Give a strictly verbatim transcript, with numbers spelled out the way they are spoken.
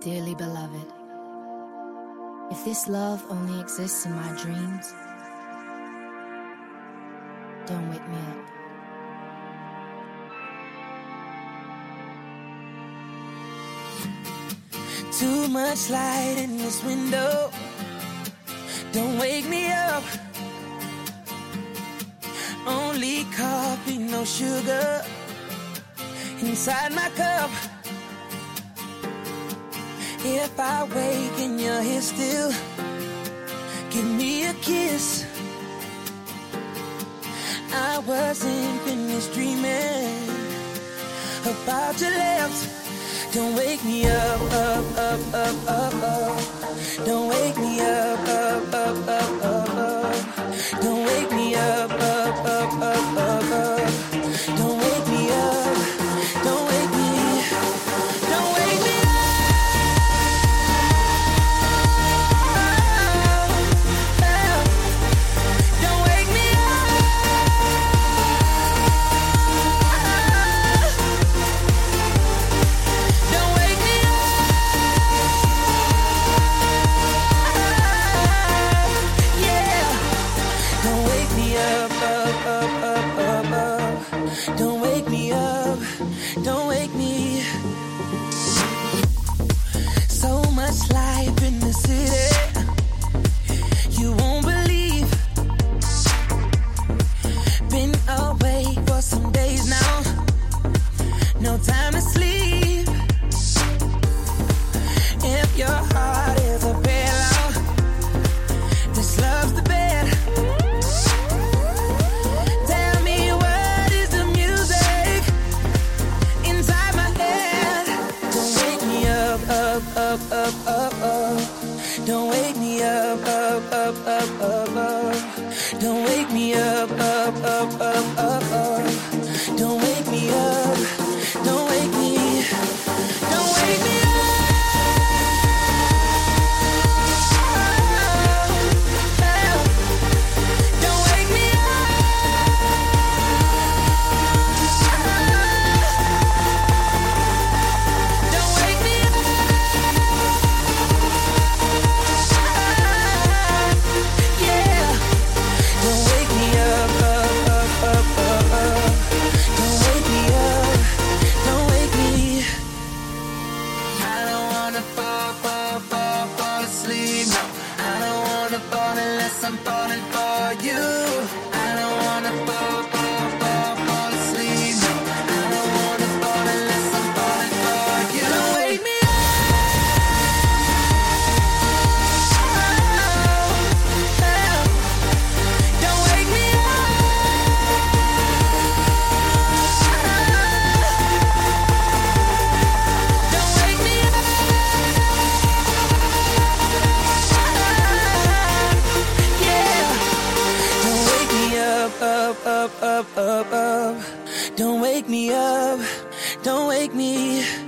Dearly beloved, if this love only exists in my dreams, don't wake me up. Too much light in this window, don't wake me up. Only coffee, no sugar inside my cup. If I wake and you're here still, give me a kiss. I wasn't finished dreaming about your lips. Don't wake me up, up, up, up, up, up. Don't wake me up, up, up, up, up, up. Don't wake me up, up, up, up, up, up. Don't wake me up, don't wake me, don't wake me up. Don't wake me up. Don't wake me up. Yeah. Don't wake me up, up, up, up, up, up. Don't wake me up. Don't wake me. So much life in the city, you won't believe. Been away for some days now, no time to sleep. If your heart is a pillow, this love's the bed. Tell me what is the music inside my head. Don't wake me up, up, up, up, up, up. Don't wake me up, up, up, up, up, up. Don't wake me up, up, up, up, up, up. Don't wake me up, don't wake me, don't wake me up. Don't wake me up. Don't wake me up. Yeah. Don't wake me up, up, up, up, up, up. Don't wake me up, don't wake me. I don't wanna fall, fall, fall, fall asleep, no. I don't wanna fall unless I'm falling for you. I don't wanna fall, fall, fall, fall asleep, no. I don't wanna fall unless I'm falling for you. Don't wake me up. Don't wake me up. Don't wake me up. Yeah. Don't wake me up, up, up, up, up, up. Don't wake me up. Don't wake me.